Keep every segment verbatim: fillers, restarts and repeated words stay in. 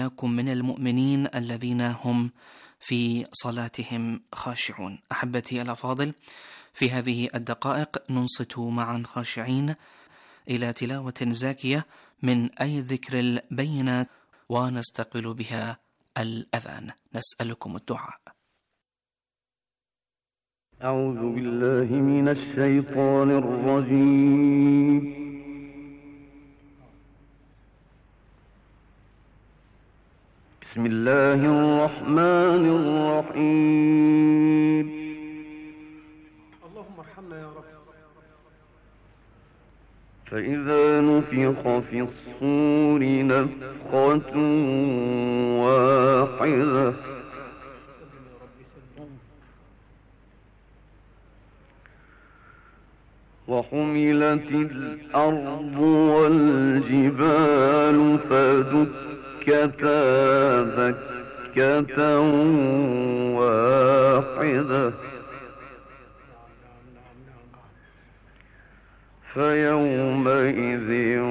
إياكم من المؤمنين الذين هم في صلاتهم خاشعون. أحبتي الأفاضل، في هذه الدقائق ننصت معا خاشعين إلى تلاوة زاكية من أي ذكر البينات ونستقبل بها الأذان. نسألكم الدعاء. أعوذ بالله من الشيطان الرجيم. بسم الله الرحمن الرحيم. اللهم ارحمنا يا رب. فإذا نفخ في الصور نفخة واحدة وحملت الأرض والجبال فدكتا دكة واحدة فيومئذ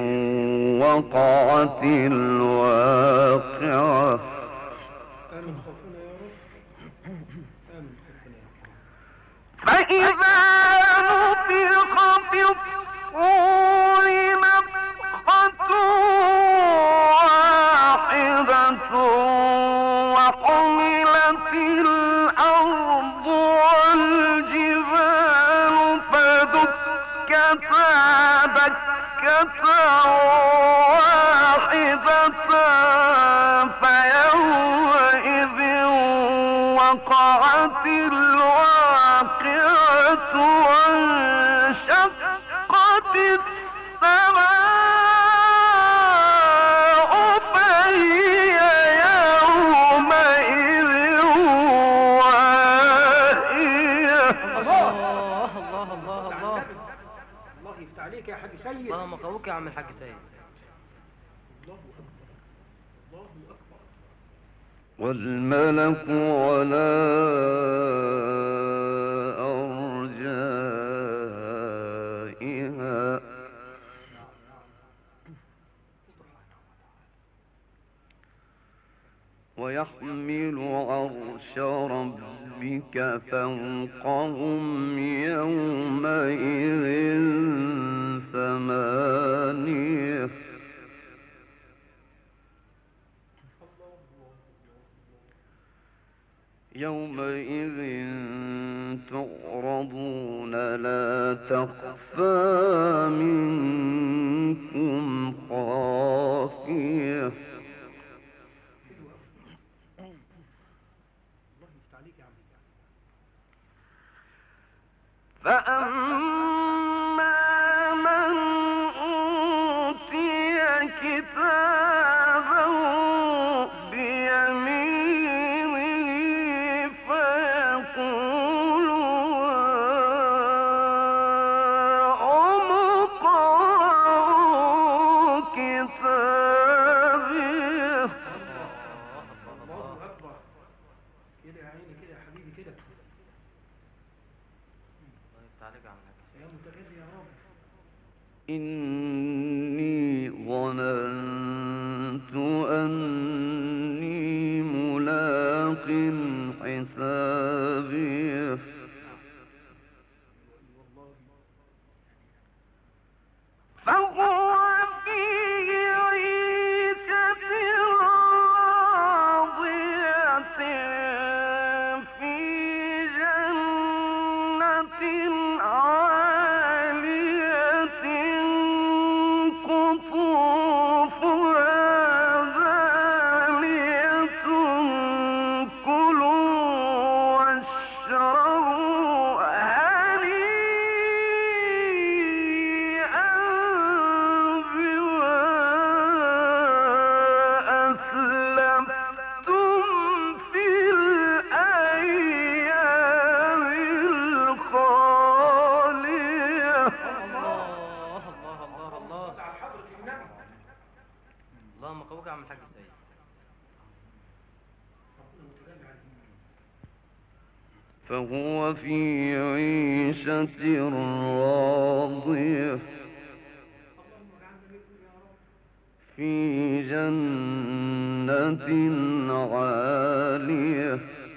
وقعت الواقعة فإذا نفخ في الصور نفخة واحدة وحملت الأرض والجبال فدكتا دكة واحدة فيومئذ وقعت الواقعة وانشقت السماء فهي يومئذ واهية. الله الله الله الله الله يفتح عليك يا حاج سيد. اللهم قوك يا عم الحاج سيد. الله أكبر الله أكبر. والملك على أرجائها ويحمل عرش ربك فوقهم يومئذ ثمانية يومئذ تعرضون لا تخفى منكم خافية فأما من أوتي كتابه بيمينه فيقول هاؤم اقرءوا كتابيه. الله أكبر. كده يا عيني كده يا حبيبي كده. يا متغير يا رب. إني ظننت أني ملاق حسابيه فهو في عيشة راضية في جنة عالية قطوفها دانية كلوا واشربوا هنيئا بما أسلفتم في الأيام الخالية. الله الله الله الله. على حضرة النبي. اللهم قوك يا عم الحاج سيد. فهو في عيشة راضية في جنة جنة عالية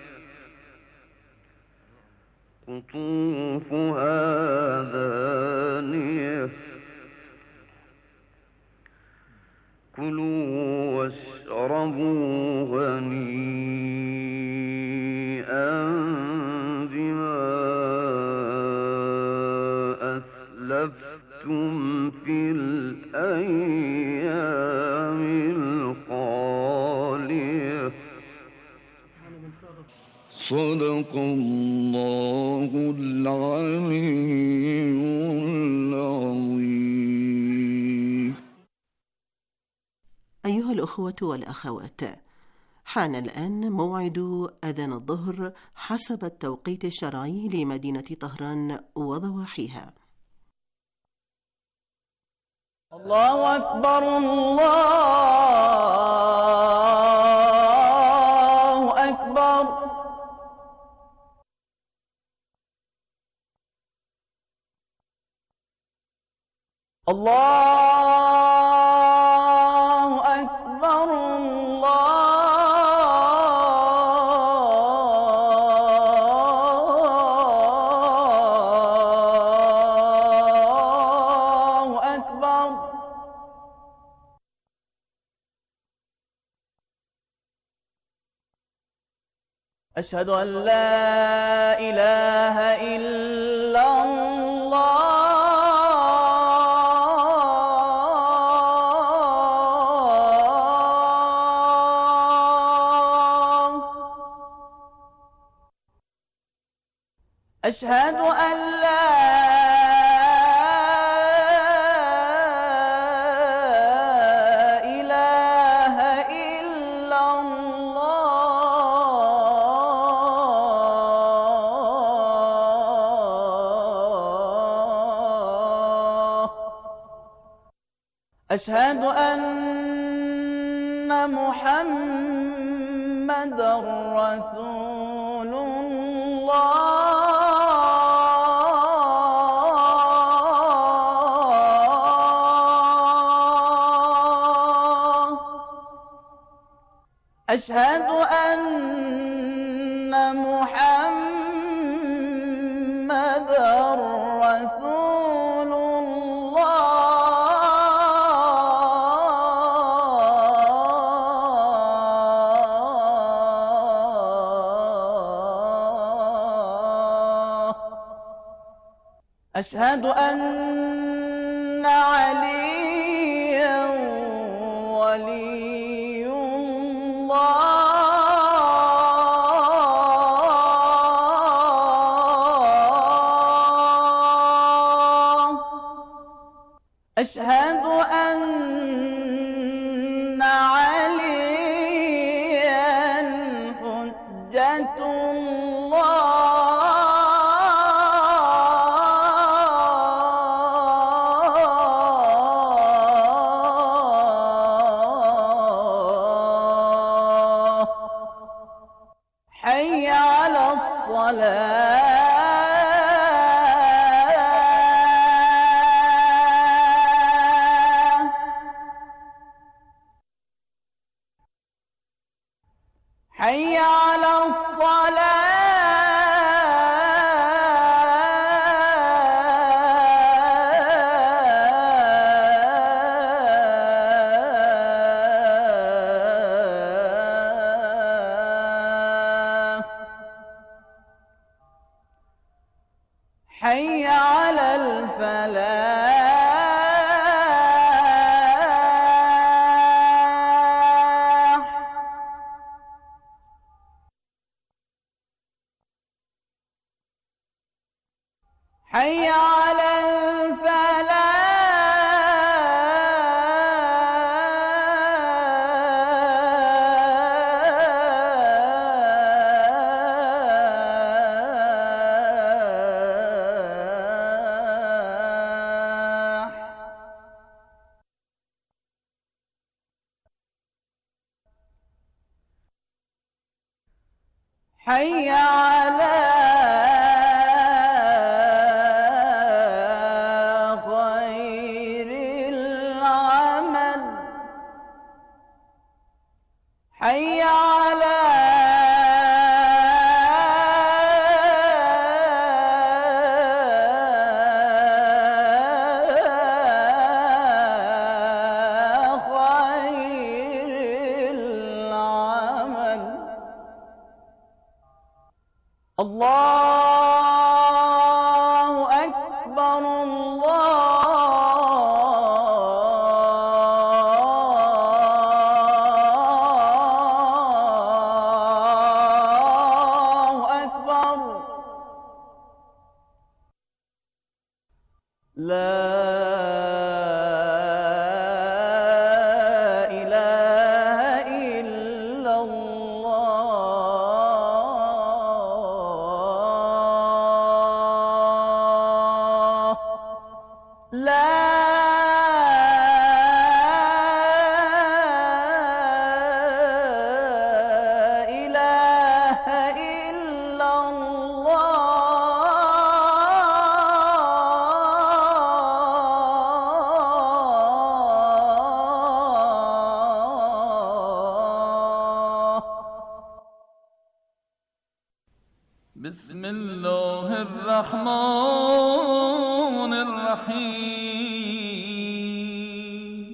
قطوفها دانية كلوا واشربوا هنيئا بما أسلفتم في الأيام الخالية. صدق الله العلي العظيم. أيها الأخوة والأخوات، حان الآن موعد أذان الظهر حسب التوقيت الشرعي لمدينة طهران وضواحيها. الله أكبر الله أكبر. الله أكبر الله أكبر. أشهد أن لا إله إلا الله. أشهد أن لا إله إلا الله. أشهد أن محمدًا رسول الله. أشهد أن محمدًا رسول الله. أشهد أن عليًا ولي الله. أشهد أن عليًا حجة الله. حي على الصلاة. حي على الصلاة. حي على الفلاح. حي على الفلاح. حي على خير العمل. حي على خير العمل. الله أكبر الله أكبر. لا إله إلا الله. لا إله إلا الله. بسم الله الرحمن الرحيم.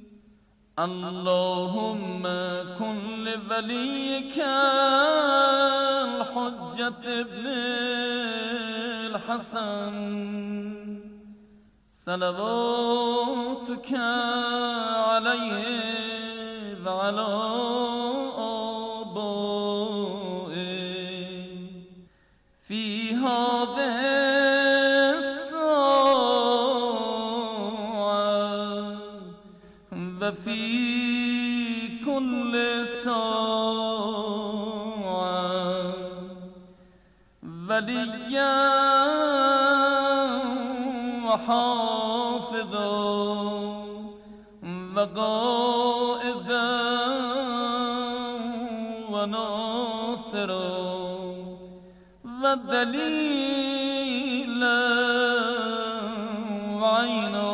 اللهم كن لوليك الحجة ابن الحسن صلواتك عليه وعلى آبائه في هذه الساعة وفي كل ساعة وليا وحافظا وقائدا وناصرا ودليلا وعينا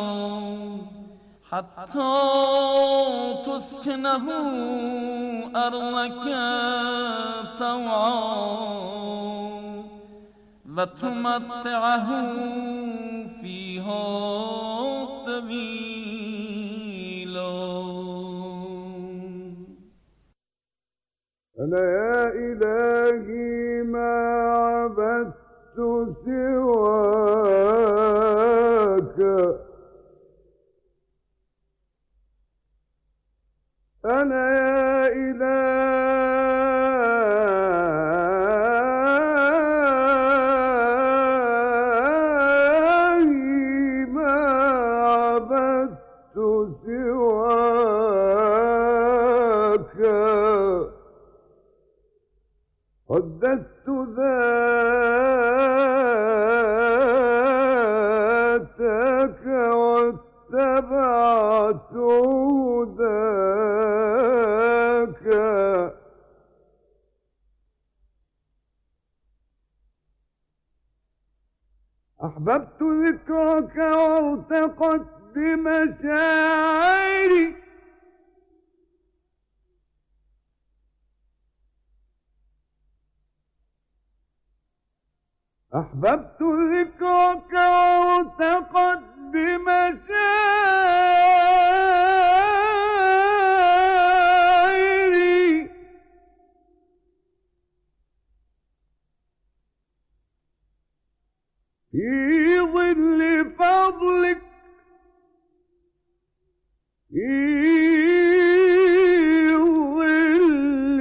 حتى تسكنه أرضك طوعا وتمتعه فيها طويلا. أنا يا إلهي ما عبدت سواك، أنا يا إلهي ما عبدت سواك، قدست ذاتك واتبعت هداك، أحببت ذكرك وارتقت بمشاعري، أحببت ذكرك وارتقت بمشاعري، في ظل فضلك، في ظل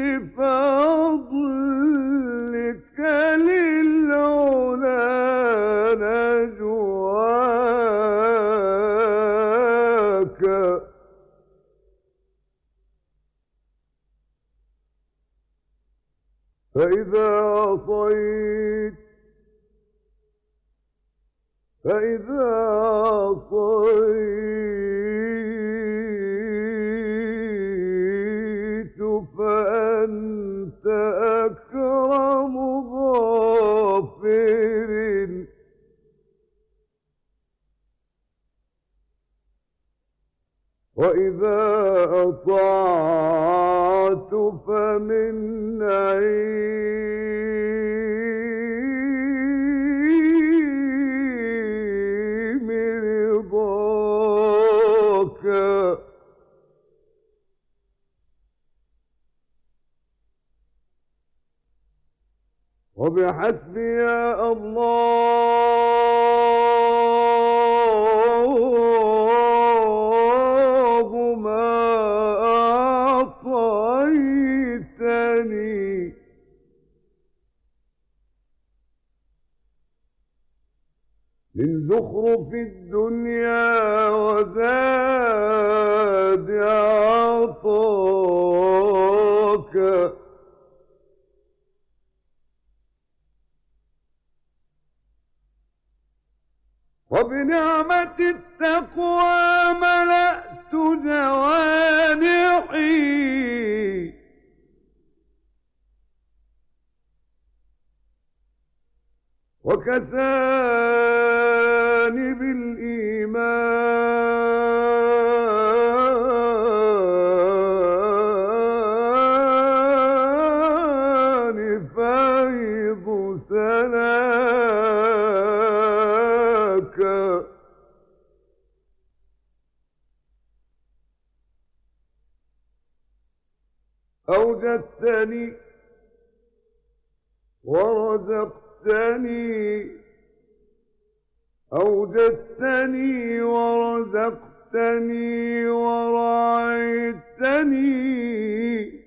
فضلك للعلا نجواك، فإذا عصيت فإذا عصيت فأنت أكرم غافر، وإذا أطعت فمن النعيم رضاك وبحسبي يا الله ما أعطيتني من زخرف الدنيا وزاد عطاك وبنعمة التقوى ملأت جوانحي وكساني بالإيمان فيض سناك أوجدتني ورزقتني أوجدتني ورزقتني ورعيتني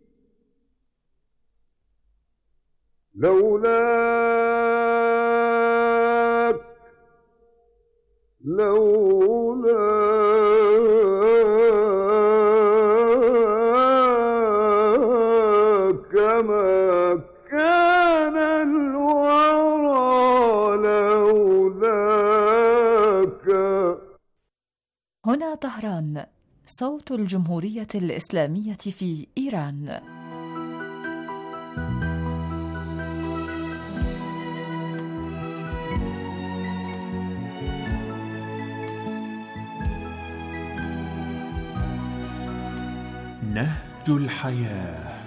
لولاك لولاك ما كان الورى لولاك. هنا طهران، صوت الجمهورية الإسلامية في إيران. نهج الحياة.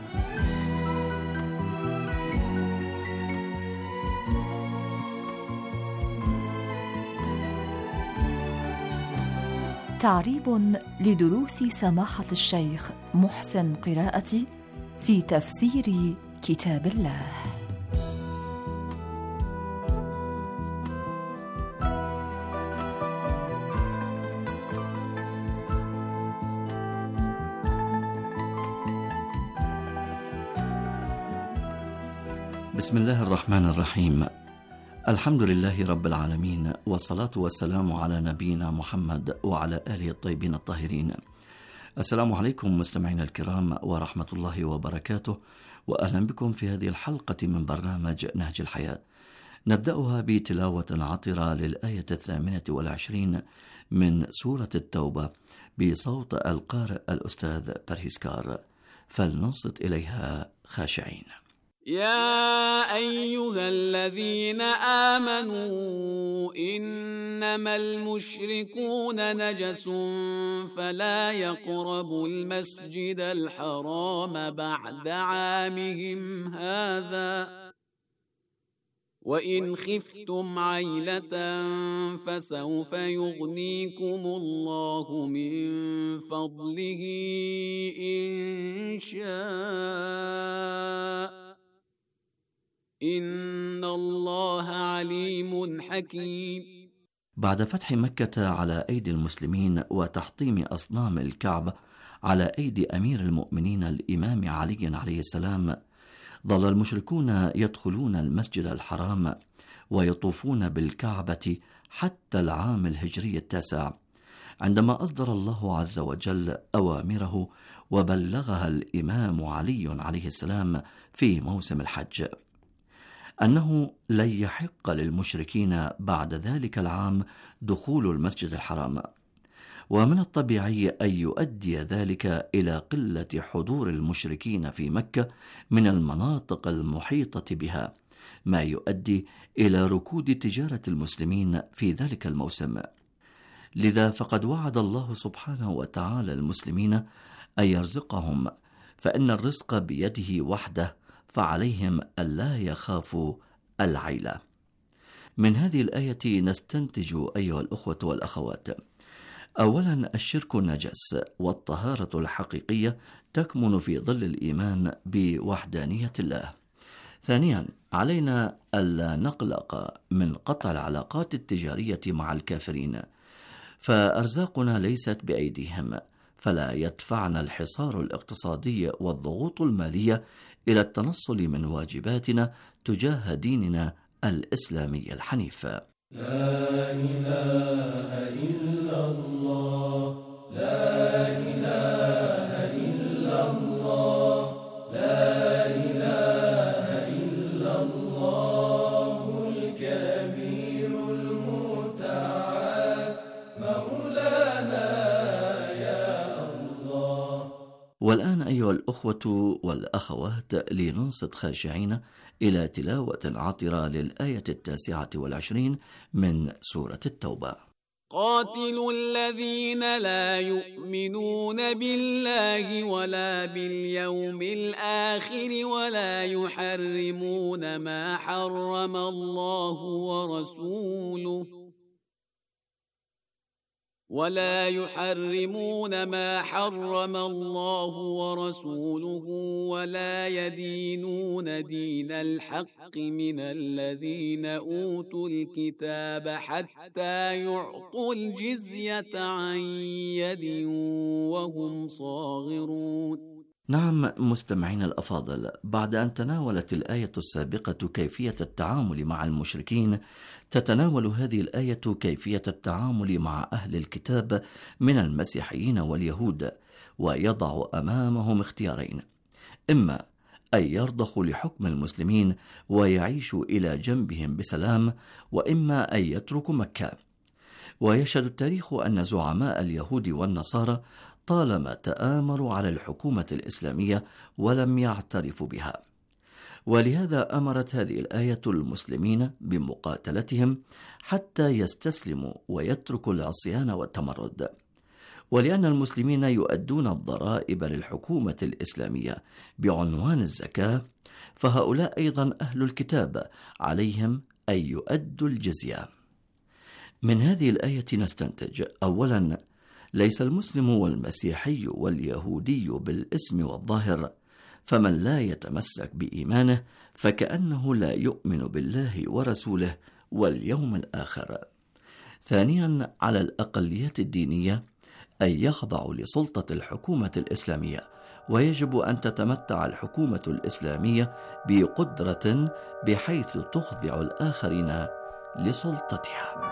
تعريب لدروس سماحة الشيخ محسن قراءتي في تفسير كتاب الله. بسم الله الرحمن الرحيم. الحمد لله رب العالمين، والصلاة والسلام على نبينا محمد وعلى آله الطيبين الطاهرين. السلام عليكم مستمعينا الكرام ورحمة الله وبركاته، وأهلا بكم في هذه الحلقة من برنامج نهج الحياة. نبدأها بتلاوة عطرة للآية الثامنة والعشرين من سورة التوبة بصوت القارئ الأستاذ برهيسكار، فلننصت إليها خاشعين. يا أيها الذين آمنوا إنما المشركون نجس فلا يقربوا المسجد الحرام بعد عامهم هذا وإن خفتم عيلة فسوف يغنيكم الله من فضله إن شاء إن الله عليم حكيم. بعد فتح مكة على أيدي المسلمين وتحطيم أصنام الكعبة على أيدي أمير المؤمنين الإمام علي عليه السلام، ظل المشركون يدخلون المسجد الحرام ويطوفون بالكعبة حتى العام الهجري التاسع، عندما أصدر الله عز وجل أوامره وبلغها الإمام علي عليه السلام في موسم الحج أنه لن يحق للمشركين بعد ذلك العام دخول المسجد الحرام، ومن الطبيعي أن يؤدي ذلك إلى قلة حضور المشركين في مكة من المناطق المحيطة بها، ما يؤدي إلى ركود تجارة المسلمين في ذلك الموسم. لذا فقد وعد الله سبحانه وتعالى المسلمين أن يرزقهم فإن الرزق بيده وحده، فعليهم ألا يخافوا العيلة. من هذه الآية نستنتج أيها الأخوة والأخوات: أولا، الشرك نجس، والطهارة الحقيقية تكمن في ظل الإيمان بوحدانية الله. ثانيا، علينا ألا نقلق من قطع العلاقات التجارية مع الكافرين، فأرزاقنا ليست بأيديهم، فلا يدفعنا الحصار الاقتصادي والضغوط المالية إلى التنصل من واجباتنا تجاه ديننا الإسلامي الحنيف. لا إله إلا الله، لا إله إلا الله، لا إله إلا الله الكبير المتعال مولانا يا الله. والآن أيها الأخوة والأخوات، لننصت خاشعين إلى تلاوة عطرة للآية التاسعة والعشرين من سورة التوبة. قاتلوا الذين لا يؤمنون بالله ولا باليوم الآخر ولا يحرمون ما حرم الله ورسوله ولا يحرمون ما حرم الله ورسوله ولا يدينون دين الحق من الذين أوتوا الكتاب حتى يعطوا الجزية عن يد وهم صاغرون. نعم مستمعين الأفاضل، بعد أن تناولت الآية السابقة كيفية التعامل مع المشركين، تتناول هذه الآية كيفية التعامل مع أهل الكتاب من المسيحيين واليهود، ويضع أمامهم اختيارين: إما أن يرضخوا لحكم المسلمين ويعيشوا إلى جنبهم بسلام، وإما أن يتركوا مكة. ويشهد التاريخ أن زعماء اليهود والنصارى طالما تآمروا على الحكومة الإسلامية ولم يعترفوا بها، ولهذا أمرت هذه الآية المسلمين بمقاتلتهم حتى يستسلموا ويتركوا العصيان والتمرد. ولأن المسلمين يؤدون الضرائب للحكومة الإسلامية بعنوان الزكاة، فهؤلاء أيضا أهل الكتاب عليهم أن يؤدوا الجزية. من هذه الآية نستنتج: أولا، ليس المسلم والمسيحي واليهودي بالاسم والظاهر، فمن لا يتمسك بإيمانه فكأنه لا يؤمن بالله ورسوله واليوم الآخر. ثانيا، على الأقليات الدينية أن يخضعوا لسلطة الحكومة الإسلامية، ويجب أن تتمتع الحكومة الإسلامية بقدرة بحيث تخضع الآخرين لسلطتها.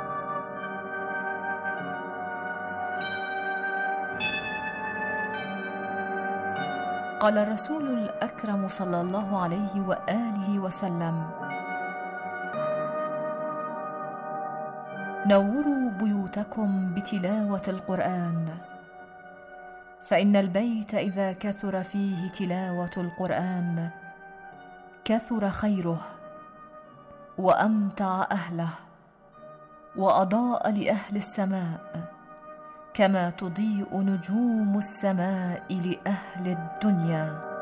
قال الرسول الأكرم صلى الله عليه وآله وسلم: نوروا بيوتكم بتلاوة القرآن، فإن البيت إذا كثر فيه تلاوة القرآن كثر خيره وأمتع أهله وأضاء لأهل السماء كما تضيء نجوم السماء لأهل الدنيا.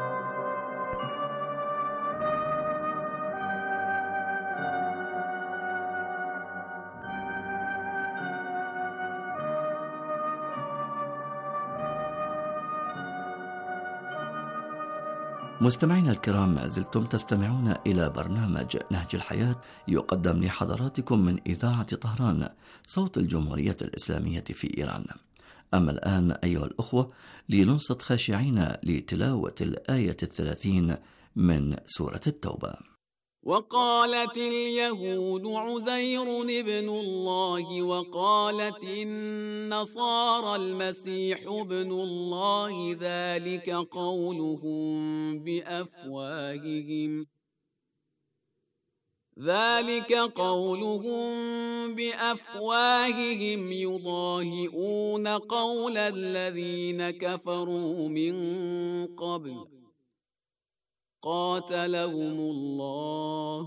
مستمعينا الكرام، ما زلتم تستمعون إلى برنامج نهج الحياة يقدم لحضراتكم من إذاعة طهران، صوت الجمهورية الإسلامية في إيران. أما الآن أيها الأخوة، لننصت خاشعين لتلاوة الآية الثلاثين من سورة التوبة. وقالت اليهود عزير ابن الله وقالت النصارى المسيح ابن الله، ذلك قولهم بأفواههم ذلك قولهم بأفواههم يضاهئون قول الذين كفروا من قبل قاتلهم الله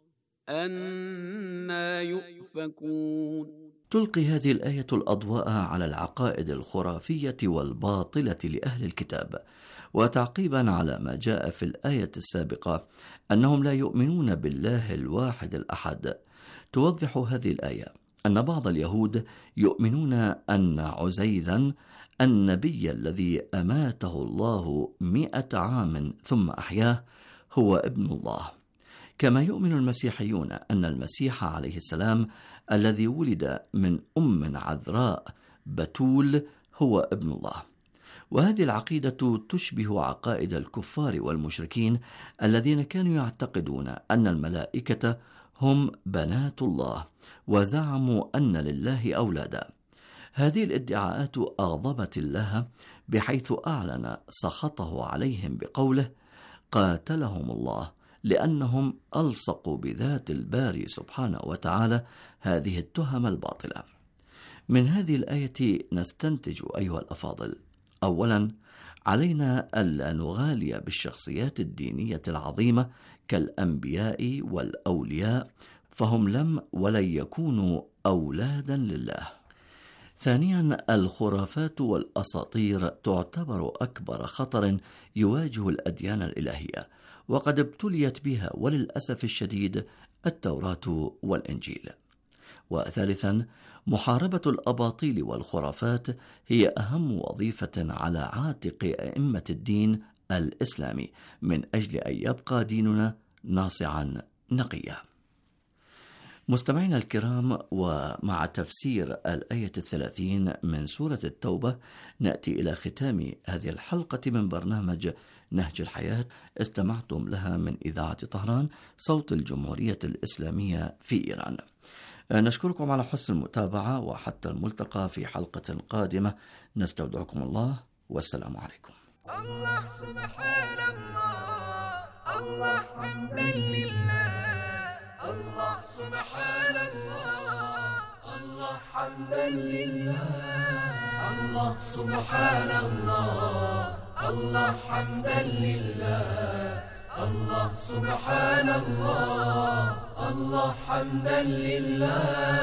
أنى يؤفكون. تلقي هذه الآية الأضواء على العقائد الخرافية والباطلة لأهل الكتاب، وتعقيبا على ما جاء في الآية السابقة أنهم لا يؤمنون بالله الواحد الأحد، توضح هذه الآية أن بعض اليهود يؤمنون أن عزيزا النبي الذي أماته الله مئة عام ثم أحياه هو ابن الله، كما يؤمن المسيحيون أن المسيح عليه السلام الذي ولد من أم عذراء بتول هو ابن الله. وهذه العقيدة تشبه عقائد الكفار والمشركين الذين كانوا يعتقدون أن الملائكة هم بنات الله وزعموا أن لله أولادا. هذه الادعاءات أغضبت الله بحيث أعلن سخطه عليهم بقوله: قاتلهم الله لأنهم ألصقوا بذات الباري سبحانه وتعالى هذه التهم الباطلة. من هذه الآية نستنتج أيها الأفاضل: أولا، علينا ألا نغالي بالشخصيات الدينية العظيمة كالأنبياء والأولياء، فهم لم ولن يكونوا أولادا لله. ثانيا، الخرافات والأساطير تعتبر أكبر خطر يواجه الأديان الإلهية، وقد ابتليت بها وللأسف الشديد التوراة والإنجيل. وثالثا، محاربة الأباطيل والخرافات هي أهم وظيفة على عاتق أئمة الدين الإسلامي من أجل أن يبقى ديننا ناصعا نقيا. مستمعينا الكرام، ومع تفسير الآية الثلاثين من سورة التوبة نأتي إلى ختام هذه الحلقة من برنامج نهج الحياة، استمعتم لها من إذاعة طهران صوت الجمهورية الإسلامية في إيران. نشكركم على حسن المتابعة، وحتى الملتقى في حلقة قادمة نستودعكم الله، والسلام عليكم. الله سبحان الله، الله حمدا لله، الله سبحان الله، الله حمدا لله، الله سبحان الله، الله حمدا لله، الله سبحان الله، الله حمدا لله.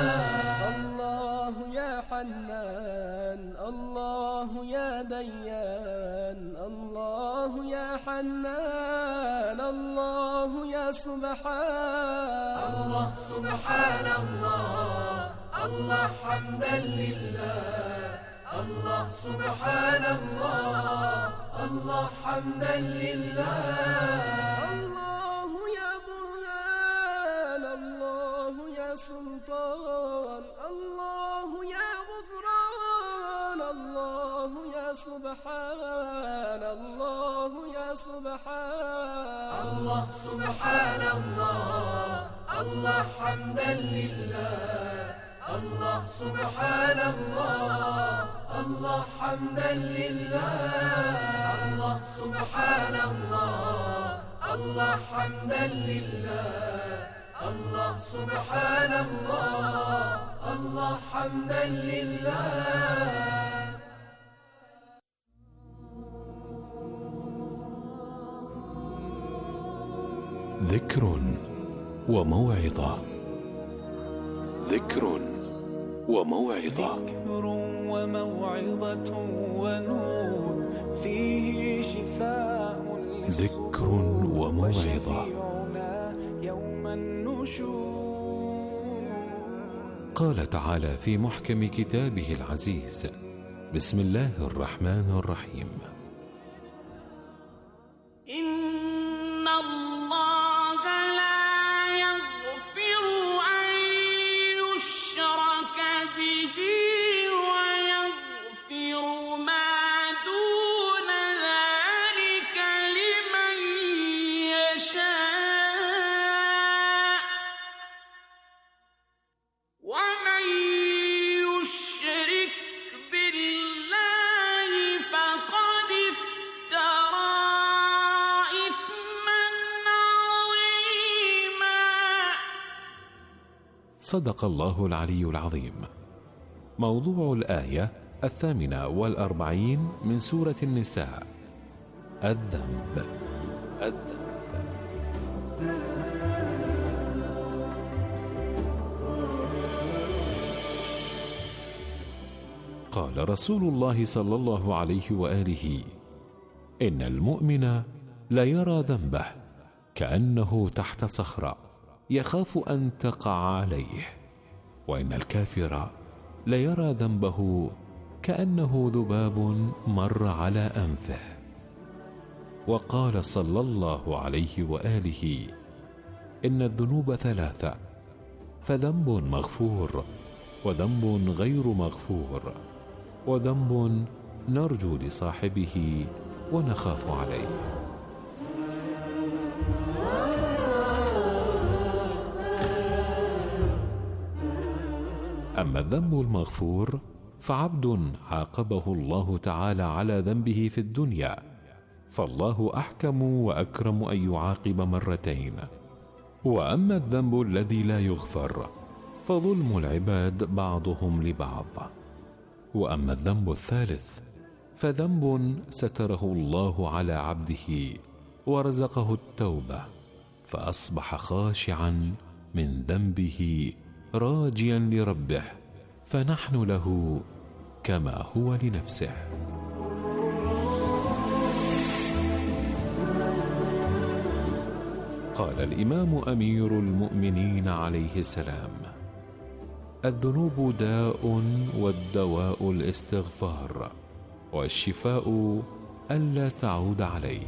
الله يا حنان، الله يا ديان، الله يا حنان، الله يا سبحان، الله سبحان الله، الله حمدا لله، الله سبحان الله، الله حمدا لله. الله يا برهان، الله يا سلطان، الله يا غفران، الله يا سبحان، الله يا سبحان، الله سبحان الله، الله حمدا لله، الله سبحان الله، الله حمدا لله. الله سبحان الله، الله حمدا لله، الله سبحان الله، الله حمدا لله. ذكر وموعظة، ذكر وموعظة، ذكر وموعظة ونور فيه شفاء للصدور، ذكر وموعظة يوم النشور. قال تعالى في محكم كتابه العزيز: بسم الله الرحمن الرحيم: إن الله لا يغفر أن يشرك به ويغفر ما دون ذلك لمن يشاء، ومن يشرك بالله فقد افترى إثما عظيما. صدق الله العلي العظيم. موضوع الآية الثامنة والأربعين من سورة النساء: الذنب. الذنب. قال رسول الله صلى الله عليه وآله: إن المؤمن لا يرى ذنبه كأنه تحت صخرة يخاف أن تقع عليه، وإن الكافر لا يرى ذنبه كأنه ذباب مر على أنفه. وقال صلى الله عليه وآله: إن الذنوب ثلاثة، فذنب مغفور، وذنب غير مغفور، وذنب نرجو لصاحبه ونخاف عليه. أما الذنب المغفور فعبد عاقبه الله تعالى على ذنبه في الدنيا، فالله أحكم وأكرم أن يعاقب مرتين. وأما الذنب الذي لا يغفر فظلم العباد بعضهم لبعض. وأما الذنب الثالث فذنب ستره الله على عبده ورزقه التوبة، فأصبح خاشعا من ذنبه راجيا لربه، فنحن له كما هو لنفسه. قال الإمام أمير المؤمنين عليه السلام: الذنوب داء، والدواء الاستغفار، والشفاء ألا تعود عليه.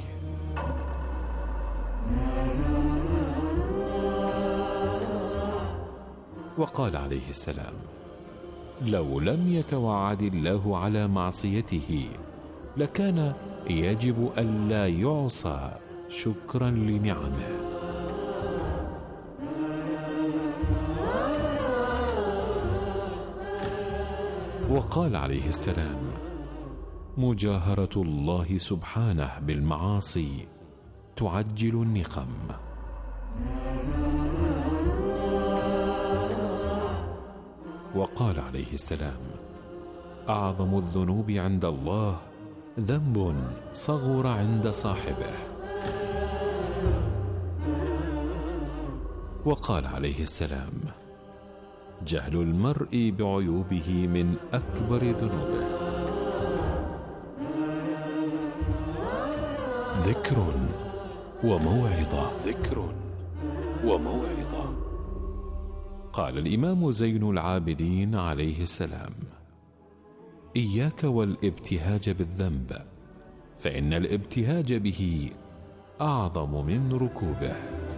وقال عليه السلام: لو لم يتوعد الله على معصيته لكان يجب ألا يعصى شكرا لنعمه. وقال عليه السلام: مجاهرة الله سبحانه بالمعاصي تعجل النقم. وقال عليه السلام: أعظم الذنوب عند الله ذنب صغر عند صاحبه. وقال عليه السلام: جهل المرء بعيوبه من أكبر ذنوبه. ذكر وموعظة ذكر وموعظة. قال الإمام زين العابدين عليه السلام: إياك والابتهاج بالذنب، فإن الابتهاج به أعظم من ركوبه.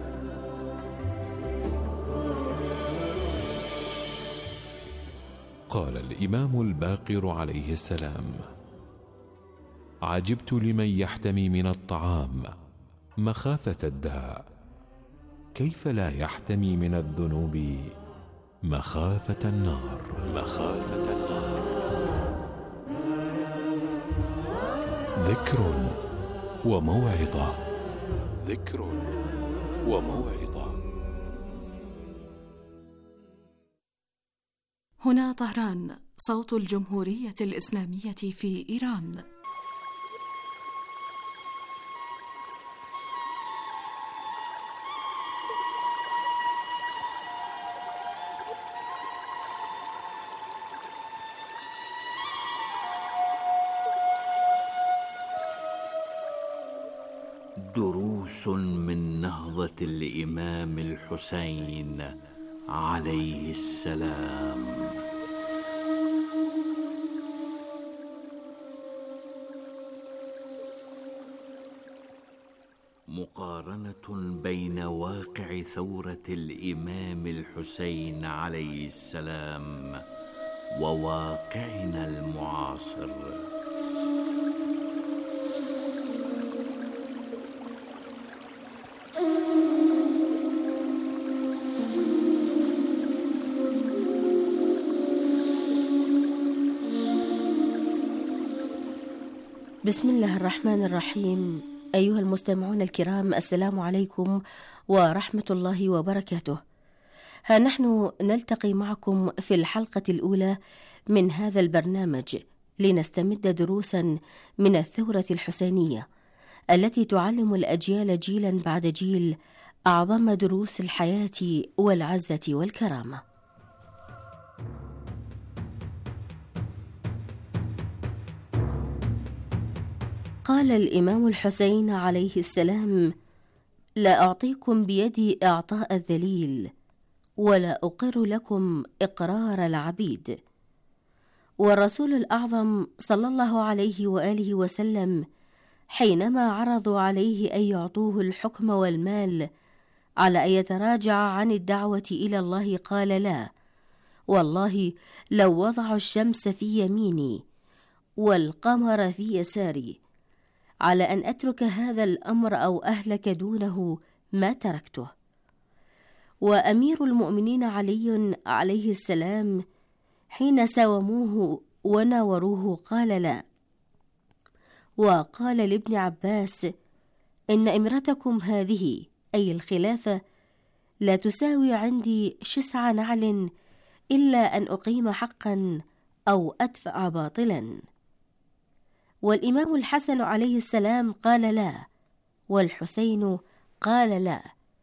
قال الإمام الباقر عليه السلام: عجبت لمن يحتمي من الطعام مخافة الداء، كيف لا يحتمي من الذنوب مخافة النار. مخافة النار. ذكر وموعظة ذكر وموعظة. هنا طهران، صوت الجمهورية الإسلامية في إيران. دروس من نهضة الإمام الحسين عليه السلام. مقارنة بين واقع ثورة الإمام الحسين عليه السلام وواقعنا المعاصر. بسم الله الرحمن الرحيم. أيها المستمعون الكرام، السلام عليكم ورحمة الله وبركاته. ها نحن نلتقي معكم في الحلقة الأولى من هذا البرنامج لنستمد دروسا من الثورة الحسينية التي تعلم الأجيال جيلا بعد جيل أعظم دروس الحياة والعزة والكرامة. قال الإمام الحسين عليه السلام: لا أعطيكم بيدي إعطاء الذليل، ولا أقر لكم إقرار العبيد. والرسول الأعظم صلى الله عليه وآله وسلم حينما عرضوا عليه أن يعطوه الحكم والمال على أن يتراجع عن الدعوة إلى الله قال: لا، والله لو وضعوا الشمس في يميني والقمر في يساري على أن أترك هذا الأمر أو أهلك دونه ما تركته. وأمير المؤمنين علي عليه السلام حين ساوموه وناوروه قال: لا. وقال لابن عباس: إن إمرتكم هذه، أي الخلافة، لا تساوي عندي شسع نعل إلا أن أقيم حقا أو أدفع باطلا. والإمام الحسن عليه السلام قال: لا، والحسين قال: لا،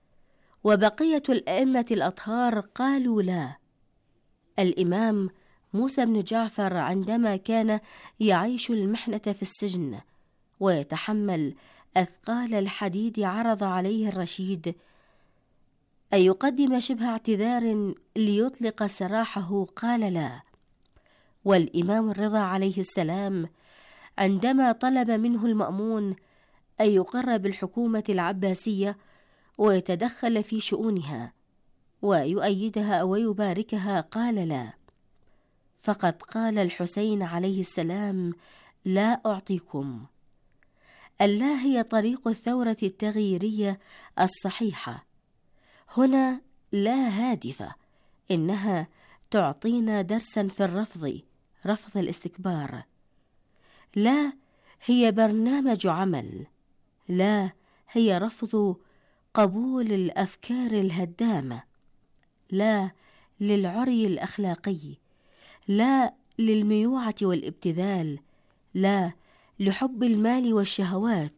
وبقية الأئمة الأطهار قالوا: لا. الإمام موسى بن جعفر عندما كان يعيش المحنة في السجن ويتحمل أثقال الحديد عرض عليه الرشيد أن يقدم شبه اعتذار ليطلق سراحه قال: لا. والإمام الرضا عليه السلام عندما طلب منه المأمون أن يقر بالحكومة العباسية ويتدخل في شؤونها ويؤيدها ويباركها قال: لا. فقد قال الحسين عليه السلام: لا أعطيكم. اللا هي طريق الثورة التغييرية الصحيحة. هنا لا هادفة، إنها تعطينا درسا في الرفض، رفض الاستكبار. لا هي برنامج عمل. لا هي رفض قبول الأفكار الهدامة. لا للعري الأخلاقي. لا للميوعة والابتذال. لا لحب المال والشهوات.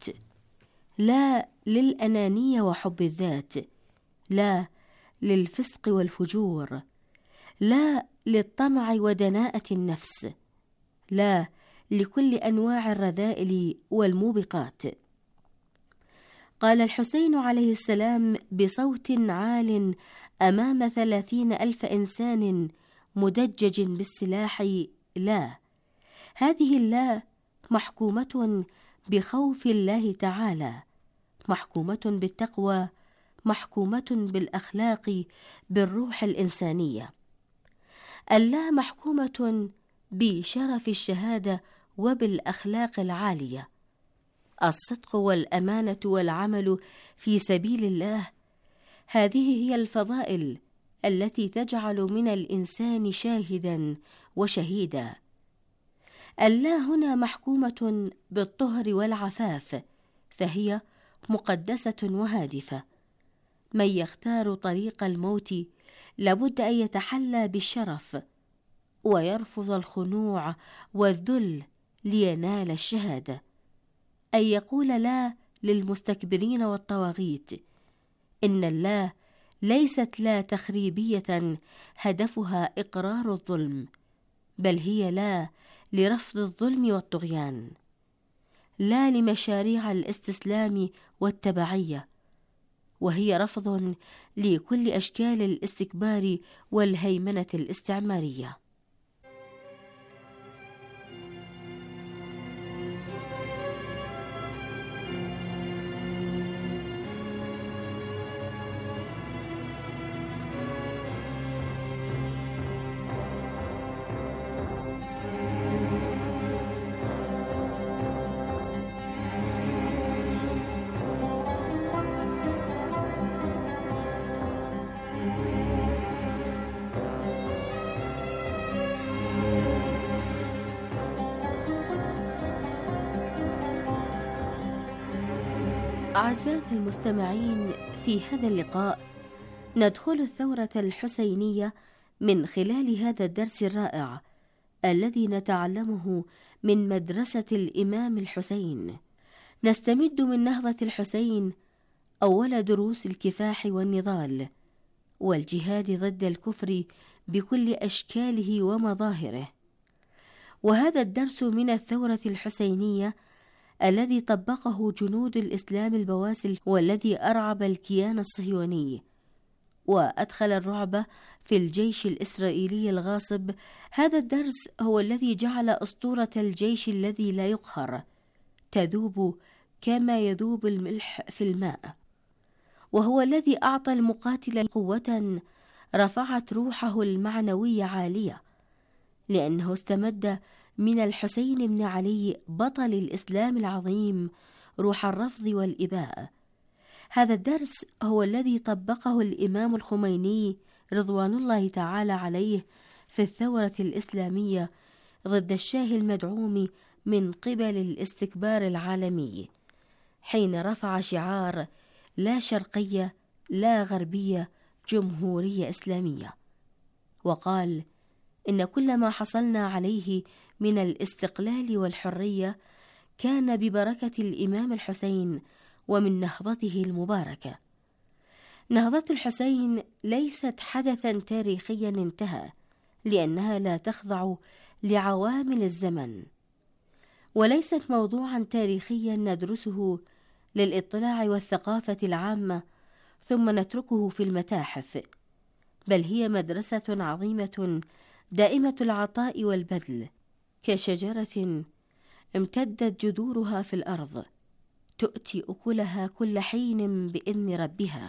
لا للأنانية وحب الذات. لا للفسق والفجور. لا للطمع ودناءة النفس. لا لكل أنواع الرذائل والموبقات. قال الحسين عليه السلام بصوت عال أمام ثلاثين ألف إنسان مدجج بالسلاح: لا. هذه اللا محكومة بخوف الله تعالى، محكومة بالتقوى، محكومة بالأخلاق، بالروح الإنسانية. اللا محكومة بشرف الشهادة وبالأخلاق العالية. الصدق والأمانة والعمل في سبيل الله، هذه هي الفضائل التي تجعل من الإنسان شاهدا وشهيدا. اللا هنا محكومة بالطهر والعفاف، فهي مقدسة وهادفة. من يختار طريق الموت لابد أن يتحلى بالشرف ويرفض الخنوع والذل لينال الشهادة، أن يقول لا للمستكبرين والطواغيت. إن اللا ليست لا تخريبية هدفها إقرار الظلم، بل هي لا لرفض الظلم والطغيان، لا لمشاريع الاستسلام والتبعية، وهي رفض لكل أشكال الاستكبار والهيمنة الاستعمارية. أعزائنا المستمعين، في هذا اللقاء ندخل الثورة الحسينية من خلال هذا الدرس الرائع الذي نتعلمه من مدرسة الإمام الحسين. نستمد من نهضة الحسين أول دروس الكفاح والنضال والجهاد ضد الكفر بكل أشكاله ومظاهره. وهذا الدرس من الثورة الحسينية الذي طبقه جنود الإسلام البواسل والذي أرعب الكيان الصهيوني وأدخل الرعب في الجيش الإسرائيلي الغاصب. هذا الدرس هو الذي جعل أسطورة الجيش الذي لا يقهر تذوب كما يذوب الملح في الماء، وهو الذي أعطى المقاتل قوة رفعت روحه المعنوية عالية، لأنه استمد من الحسين بن علي بطل الإسلام العظيم روح الرفض والإباء. هذا الدرس هو الذي طبقه الإمام الخميني رضوان الله تعالى عليه في الثورة الإسلامية ضد الشاه المدعوم من قبل الاستكبار العالمي، حين رفع شعار لا شرقية لا غربية جمهورية إسلامية، وقال إن كل ما حصلنا عليه من الاستقلال والحرية كان ببركة الإمام الحسين ومن نهضته المباركة. نهضة الحسين ليست حدثا تاريخيا انتهى، لأنها لا تخضع لعوامل الزمن، وليست موضوعا تاريخيا ندرسه للإطلاع والثقافة العامة ثم نتركه في المتاحف، بل هي مدرسة عظيمة دائمة العطاء والبذل، كشجرة امتدت جذورها في الأرض تؤتي أكلها كل حين بإذن ربها.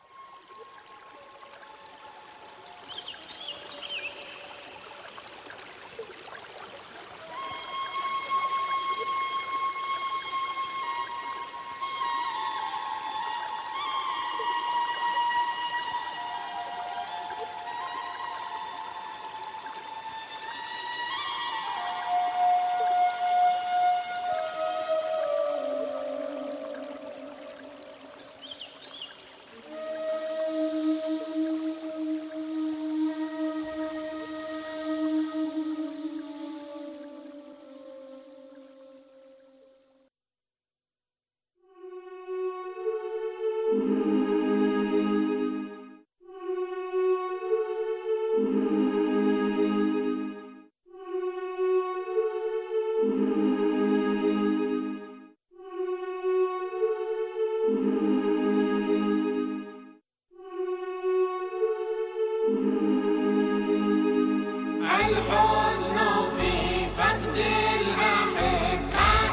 الحزن في فقد الأحباء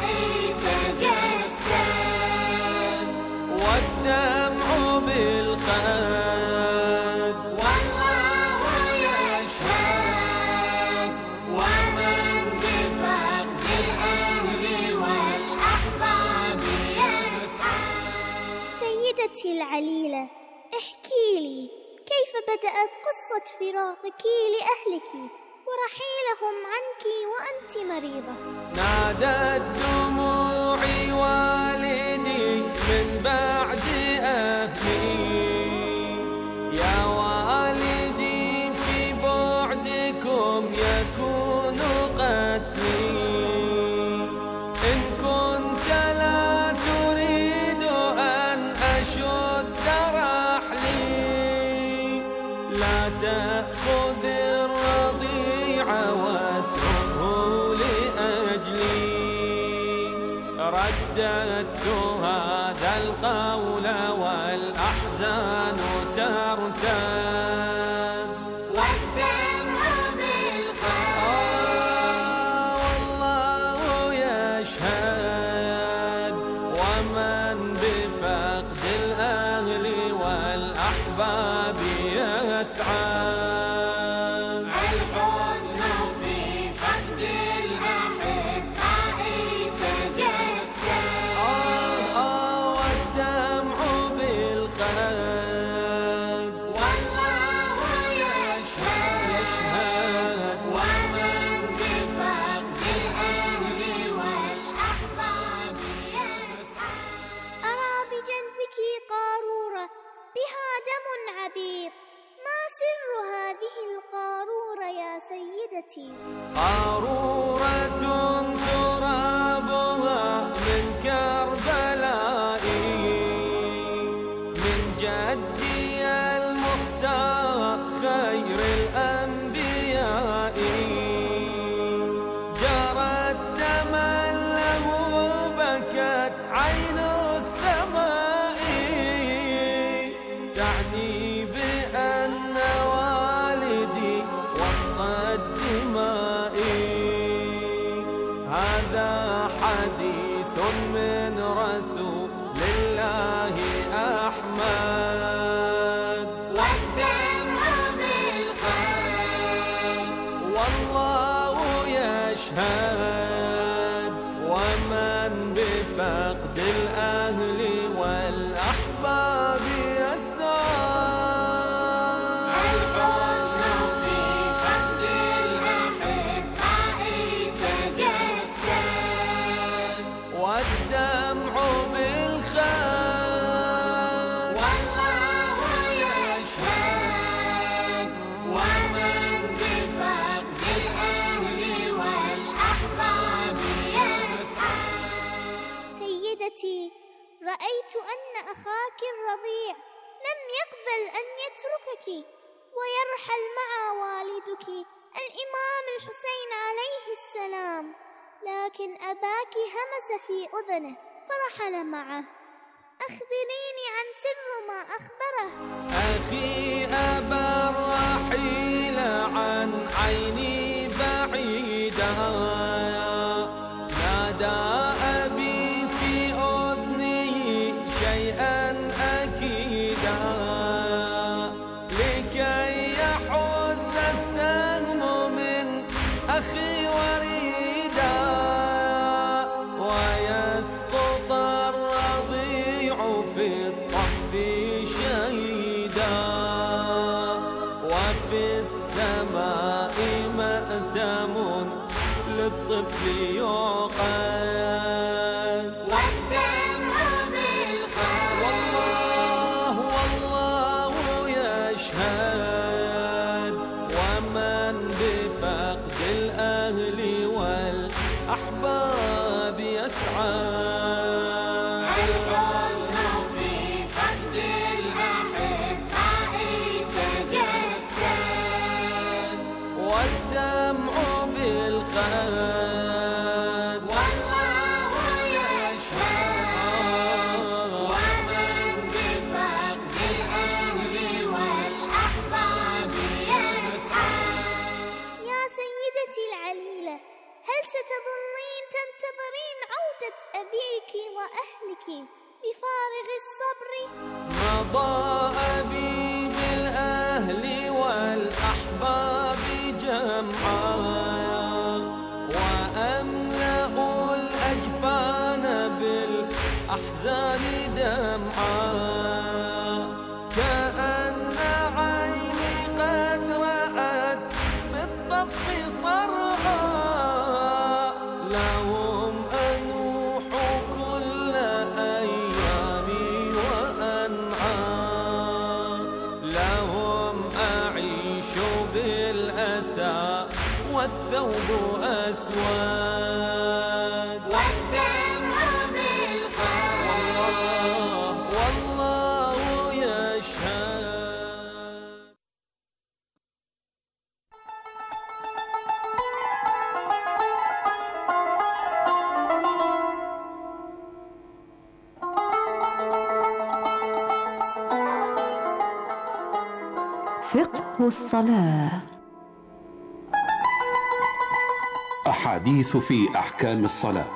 تجسد، والدمع بالخد، والله يشهد، ومن بفقد الأهل والأحباب يسعد. سيدتي العليلة، احكي لي كيف بدأت قصة فراقك لأهلك ورحيلهم عنك وأنت مريضة؟ نادت دموعي والدي من بعد أهلي، يا والدي في بعدكم يكون قتلي، إن كنت لا تريد أن أشد رحلي لا تأخذ الرضيع واتركه لأجلي. رددت هذا القول والأحزان ترتد، والدمع بالخد، والله يشهد، ومن بفقد الأهل والأحباب يسعد. الحزن في فقد الأحباء تجسد، والدمع بالخد، والله يشهد، ومن بفقد الأهل والأحباب يسعد. أرى بجنبك قارورة بها دم عبيط، ما سر هذه القارورة يا سيدتي؟ قارورة ترابها من كربلاء، من جدي المختار خير الأنبياء، جرت دما له بك يعني بأن والدي وسط الدماء. هذا حديث من رسول الله أحمد، والدمع بالخير والله يشهد، ومن بفقد الأهل والأحباب يسعد. الحزن في فقد الأحباء تجسد، والدمع بالخير والله يشهد، ومن بفقد الأهل والأحباب يسعد. سيدتي، رأيت أن أخاك الرضيع لم يقبل أن يتركك ويرحل مع والدك الإمام الحسين عليه السلام، لكن أباك همس في أذنه فرحل معه. أخبريني عن سر ما أخبره. أخي أبا الرحيل عن عيني بعيدا، نادى أبي في أذنه شيئا أكيدا، لكي يحوز السهم من أخي وريدا، ويسقط الرضيع في الطف شهيدا، وفي السماء مأتم للطفل يعقد، والدمع بالخير والله والله يشهد، ومن بفقد الأهل والأحباب يسعد. الحزن في فقد الأحباء تجسد، والدمع بالخير والله يشهد، ومن بفقد الأهل والأحباب يسعد. يا سيدتي العليلة، هل ستظلين تنتظرين عودة أبيك وأهلك بفارغ الصبر؟ مضى أبي بالأهل والأحباب جمعا، وأملأوا الأجفان بالأحزان دمعا، كأن عيني قد رأت بالطف صرعا، لهم أنوح كل أيامي وأنعى، لهم أعيش بالأسى والثوب أسود، والدمع بالخير والله يشهد. فقه الصلاة. أحاديث في أحكام الصلاة.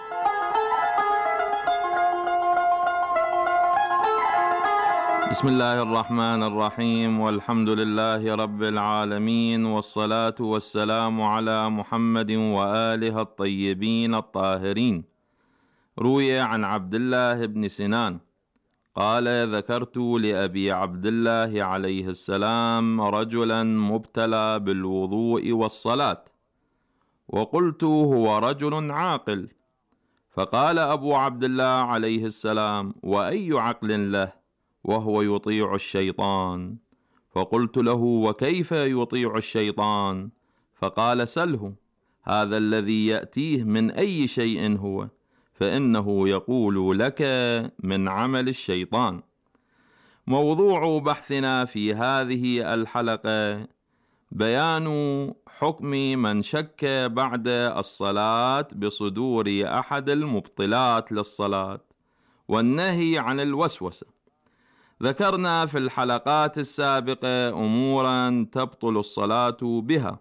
بسم الله الرحمن الرحيم، والحمد لله رب العالمين، والصلاة والسلام على محمد وآله الطيبين الطاهرين. روي عن عبد الله بن سنان قال: ذكرت لأبي عبد الله عليه السلام رجلا مبتلى بالوضوء والصلاة، وقلت: هو رجل عاقل. فقال أبو عبد الله عليه السلام: وأي عقل له وهو يطيع الشيطان؟ فقلت له: وكيف يطيع الشيطان؟ فقال: سله، هذا الذي يأتيه من أي شيء هو، فإنه يقول لك من عمل الشيطان. موضوع بحثنا في هذه الحلقة بيان حكم من شك بعد الصلاة بصدور أحد المبطلات للصلاة، والنهي عن الوسوسة. ذكرنا في الحلقات السابقة أمورا تبطل الصلاة بها.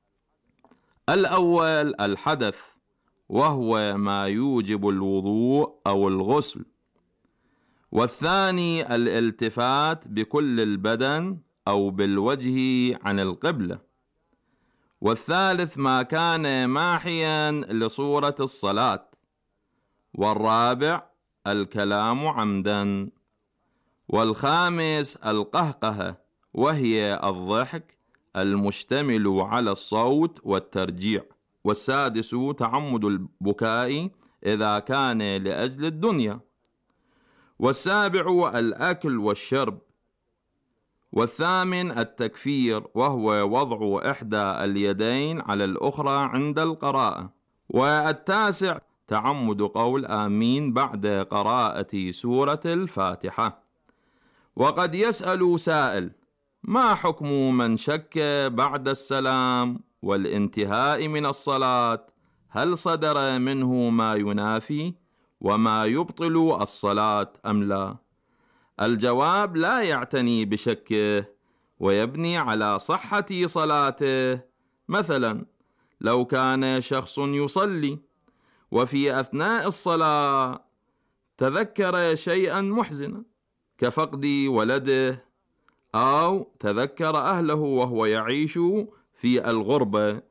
الأول الحدث، وهو ما يوجب الوضوء أو الغسل. والثاني الالتفات بكل البدن أو بالوجه عن القبلة. والثالث ما كان ماحيا لصورة الصلاة. والرابع الكلام عمدا. والخامس القهقهة، وهي الضحك المشتمل على الصوت والترجيع. والسادس تعمد البكاء إذا كان لأجل الدنيا. والسابع الأكل والشرب. والثامن التكفير، وهو وضع إحدى اليدين على الأخرى عند القراءة. والتاسع تعمد قول آمين بعد قراءة سورة الفاتحة. وقد يسأل سائل: ما حكم من شك بعد السلام والانتهاء من الصلاة؟ هل صدر منه ما ينافي وما يبطل الصلاة أم لا؟ الجواب: لا يعتني بشكه ويبني على صحة صلاته. مثلا لو كان شخص يصلي وفي أثناء الصلاة تذكر شيئا محزنا كفقد ولده، أو تذكر أهله وهو يعيش في الغربة،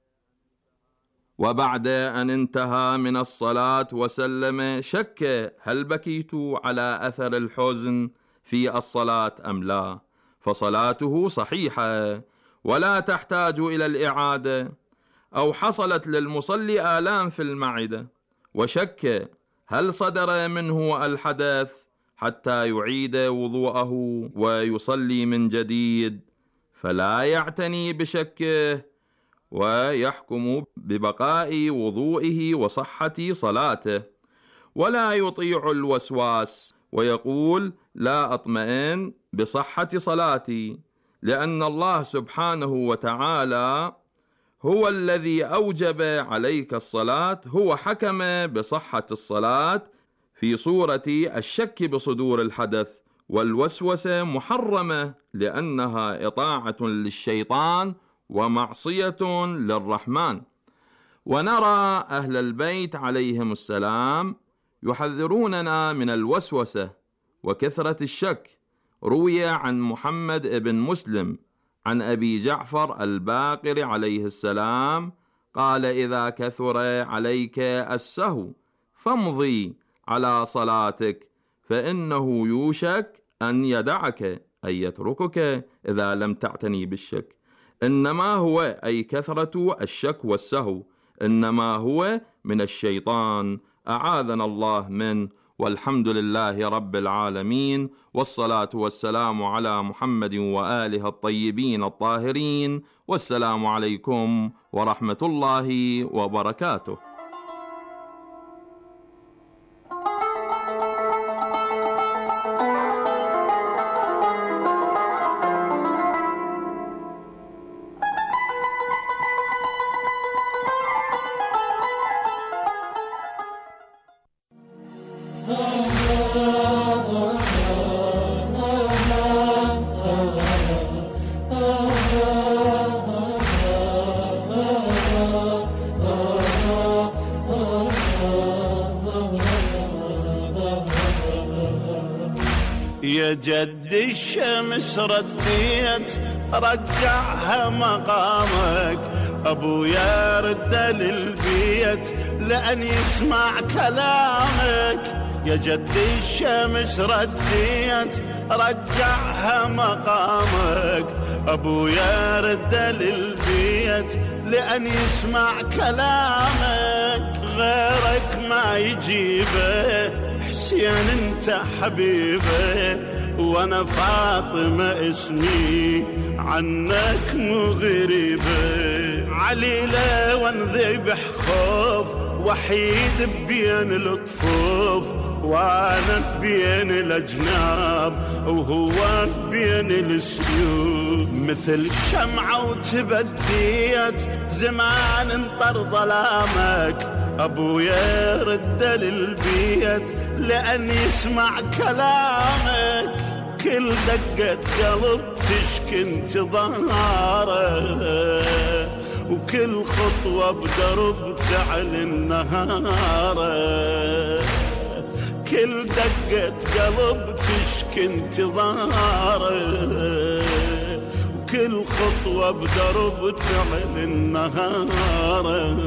وبعد أن انتهى من الصلاة وسلم شك هل بكيت على أثر الحزن في الصلاة أم لا، فصلاته صحيحة ولا تحتاج إلى الإعادة. أو حصلت للمصلي آلام في المعدة وشك هل صدر منه الحدث حتى يعيد وضوءه ويصلي من جديد، فلا يعتني بشكه ويحكم ببقاء وضوئه وصحة صلاته، ولا يطيع الوسواس ويقول: لا أطمئن بصحة صلاتي، لأن الله سبحانه وتعالى هو الذي أوجب عليك الصلاة، هو حكم بصحة الصلاة في صورة الشك بصدور الحدث. والوسوسة محرمة لأنها إطاعة للشيطان ومعصية للرحمن. ونرى أهل البيت عليهم السلام يحذروننا من الوسوسة وكثرة الشك. روي عن محمد بن مسلم عن أبي جعفر الباقر عليه السلام قال: إذا كثر عليك السهو فامضي على صلاتك، فإنه يوشك أن يدعك، أي يتركك إذا لم تعتني بالشك. إنما هو، أي كثرة الشك والسهو، إنما هو من الشيطان، أعاذنا الله منه. والحمد لله رب العالمين، والصلاة والسلام على محمد وآله الطيبين الطاهرين، والسلام عليكم ورحمة الله وبركاته. يا جد الشمس رديت رجعها مقامك، أبويا رد للبيت لأن يسمع كلامك. يا جد الشمس رديت رجعها مقامك، أبويا رد للبيت لأن يسمع كلامك. غيرك ما يجيبه حسين انت حبيبه، وانا فاطمة اسمي عنك مو غريبه. عليلة وانذبح خوف وحيد بين الطفوف، وانا بين الاجناب وهو بين السيوف. مثل شمعة وتبديت زمان انطر ظلامك، أبويا رد للبيت لأن يسمع كلامك. كل دقة قلب تشكي انتظاره، وكل خطوة بدرب تعلن نهاره، كل دقة قلب تشكي انتظاره، وكل خطوة بدرب تعلن نهاره.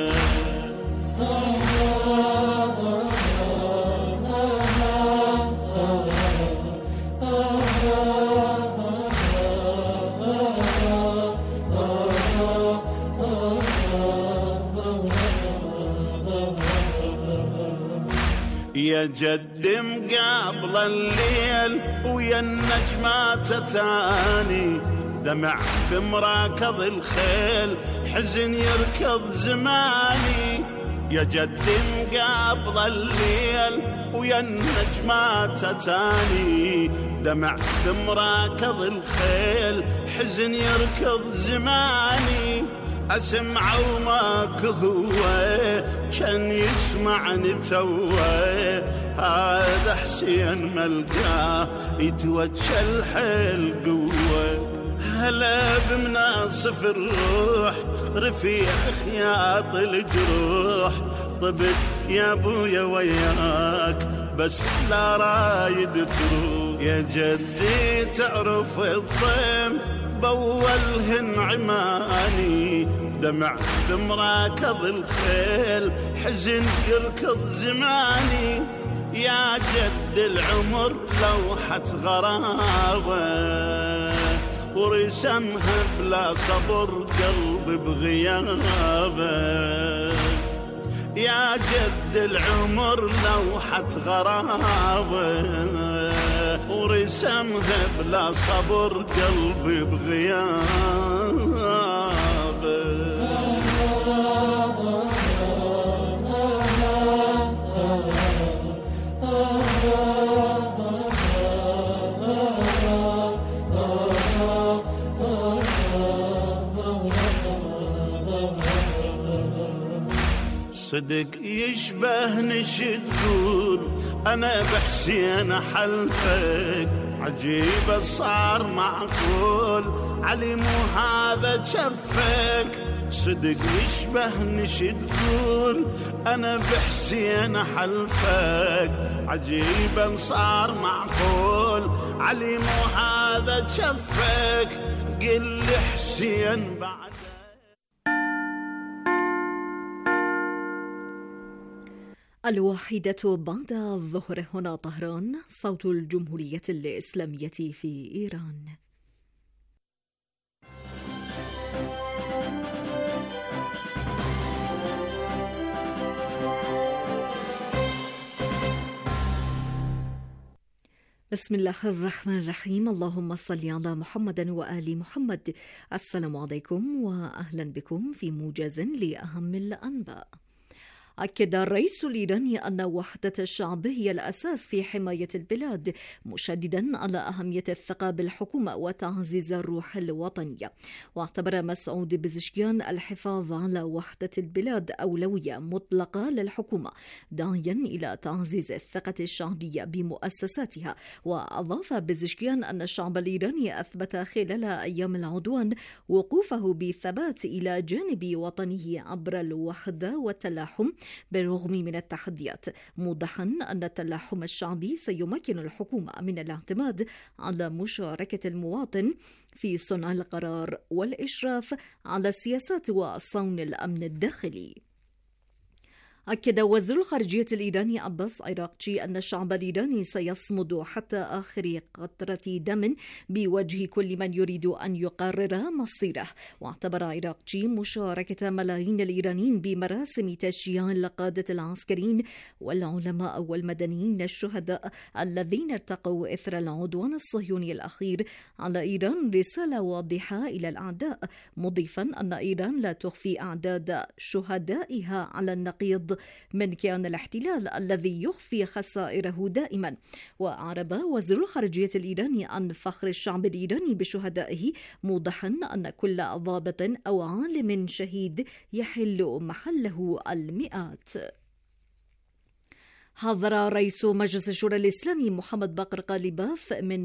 يا جد مقابل الليل ويا النجمات تاني، دمع بمراكض الخيل حزن يركض زماني. يا جد مقابل الليل ويا النجمات تاني، دمع بمراكض الخيل حزن يركض زماني. أسمع وماك هو كان يسمعني توه، هذا حسين ملقاه يتوجه الحيل قوة. هلا بمناصف الروح رفيع خياط الجروح، طبت يا ابويا وياك بس لا رايد تروح. يا جدي تعرف الضيم بولهن عماني، دمع بمراكض الخيل حزن يركض زماني. يا جد العمر لوحة غرابة، ورسمها بلا صبر قلبي بغيابه. يا جد العمر لوحة غرابة، ورسمها بلا صبر قلبي بغيابه. صدق يشبه نشدون أنا بحسين حلفك، عجيبة صار معقول علي مو هذا شفك. صدق يشبه نشدون أنا بحسين حلفك، عجيبة صار معقول علي مو هذا شفك. قل لي حسين بعد الواحدة بعد الظهر، هنا طهران، صوت الجمهورية الإسلامية في إيران. بسم الله الرحمن الرحيم. اللهم صل على محمد وآل محمد. السلام عليكم وأهلا بكم في موجز لأهم الأنباء. أكد الرئيس الإيراني أن وحدة الشعب هي الأساس في حماية البلاد، مشددا على أهمية الثقة بالحكومة وتعزيز الروح الوطنية. واعتبر مسعود بزشكيان الحفاظ على وحدة البلاد أولوية مطلقة للحكومة، داعيا إلى تعزيز الثقة الشعبية بمؤسساتها. وأضاف بزشكيان أن الشعب الإيراني أثبت خلال أيام العدوان وقوفه بثبات إلى جانب وطنه عبر الوحدة والتلاحم بالرغم من التحديات، موضحا أن التلاحم الشعبي سيمكن الحكومة من الاعتماد على مشاركة المواطن في صنع القرار والإشراف على السياسات وصون الأمن الداخلي. أكد وزير الخارجية الإيراني عباس عراقچي أن الشعب الإيراني سيصمد حتى آخر قطرة دم بوجه كل من يريد أن يقرر مصيره. واعتبر عراقچي مشاركة ملايين الإيرانيين بمراسم تشييع القادة العسكريين والعلماء والمدنيين الشهداء الذين ارتقوا إثر العدوان الصهيوني الأخير على إيران رسالة واضحة إلى الأعداء، مضيفا أن إيران لا تخفي أعداد شهدائها على النقيض من كيان الاحتلال الذي يخفي خسائره دائما. وأعرب وزير الخارجية الإيراني عن فخر الشعب الإيراني بشهدائه، موضحا أن كل ضابط أو عالم شهيد يحل محله المئات. حذر رئيس مجلس الشورى الإسلامي محمد باقر قالباف من